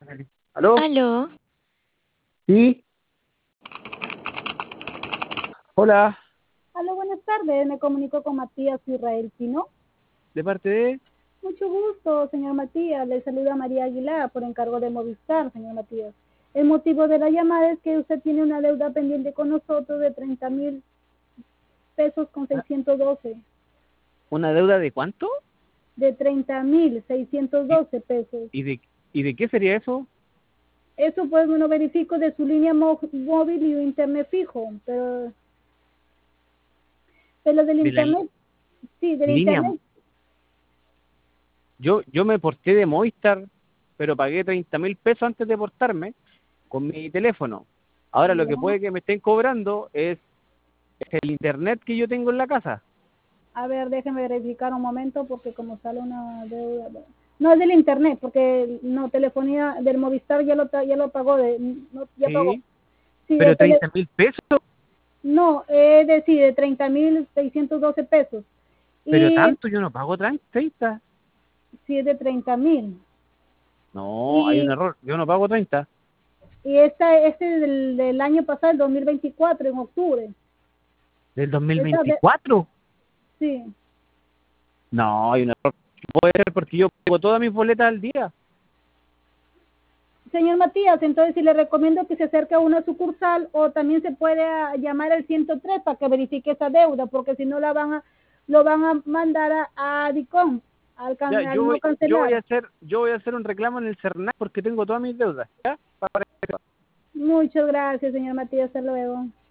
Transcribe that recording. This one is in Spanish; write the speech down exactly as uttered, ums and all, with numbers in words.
¿Aló? Aló, Sí, hola, Hola, buenas tardes. Me comunico con Matías Israel Pino. ¿de parte de? Mucho gusto, señor Matías. Le saluda María Aguilar por encargo de Movistar, señor Matías. El motivo de la llamada es que usted tiene una deuda pendiente con nosotros de treinta mil pesos con Ah, seiscientos doce. ¿una deuda de cuánto? De treinta mil seiscientos ¿Y, doce pesos. y de, ¿Y de qué sería eso? Eso pues me lo verifico de su línea mo- móvil y internet fijo, pero, pero del De la li- internet, sí, del línea. internet. Yo, yo me porté de Movistar, pero pagué treinta mil pesos antes de portarme con mi teléfono. Ahora lo que Ya. puede que me estén cobrando es, es el internet que yo tengo en la casa. A ver, déjeme verificar un momento porque como sale una deuda. No es del internet, porque no, telefonía del Movistar ya lo, ya lo pagó, de, no, ya pagó. Sí, Sí, de pero tele, treinta mil pesos, no, es decir, de treinta mil seiscientos doce pesos. pero Y tanto yo no pago treinta. sí, es de treinta mil. No, hay un Y, error, yo no pago treinta. y esta, este es del, del año pasado, el dos mil veinticuatro, en octubre. ¿Del dos mil Esa de, veinticuatro? sí. No, hay un error. Puede ser porque yo pago todas mis boletas al día. Señor Matías, entonces sí le recomiendo que se acerque a una sucursal o también se puede ah, llamar al ciento tres para que verifique esa deuda, porque si no la van a, lo van a mandar a, a DICOM al, Ya, can, yo al no voy, yo voy cancelar. a hacer, yo voy a hacer un reclamo en el CERNAC porque tengo todas mis deudas, ¿ya? Para- Muchas gracias, señor Matías. Hasta luego.